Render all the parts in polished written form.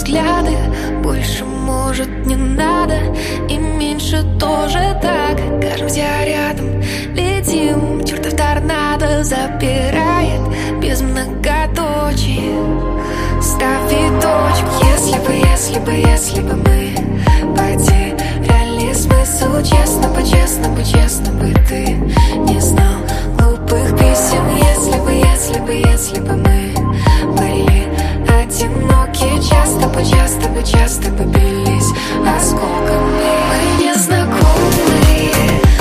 взгляды. Больше, может, не надо, и меньше тоже так. Кажемся рядом, летим, чертов торнадо запирает без многоточий. Ставит точку. Если бы мы потеряли смысл, честно, по-честному бы ты не знал глупых писем. Если бы мы были одиноки, часто бы бились осколками. Мы не знакомые,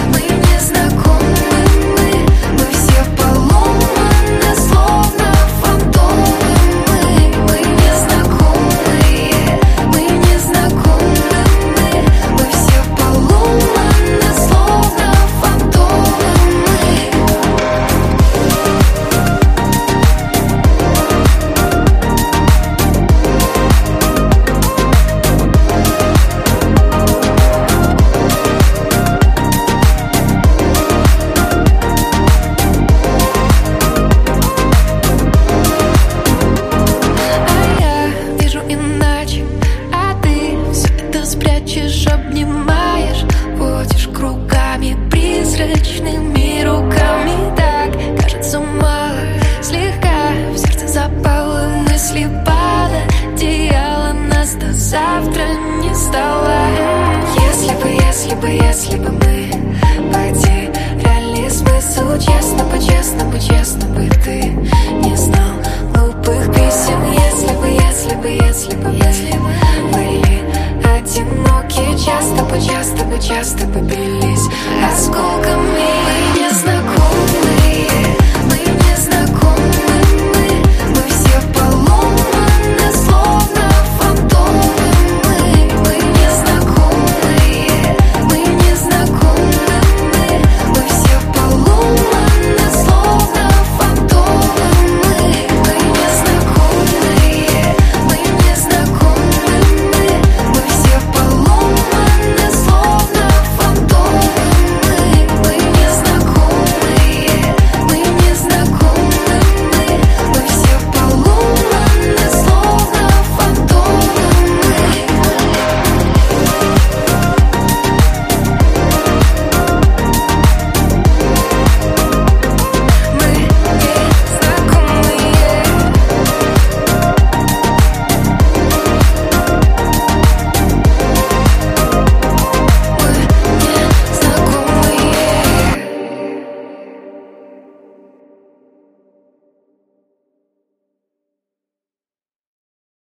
мы все поломаны, словно фантомы. Мы не знакомые, мы все поломаны, словно фантомы. Обнимаешь, водишь кругами призрачными руками. Так, кажется, мало, слегка в сердце запало, мысли пада, одеяло нас до завтра не стало. Если бы мы потеряли смысл, честно, по-честному бы ты не знал глупых писем. Если бы были одиноки, часто бы бились осколками. Мы не знакомые.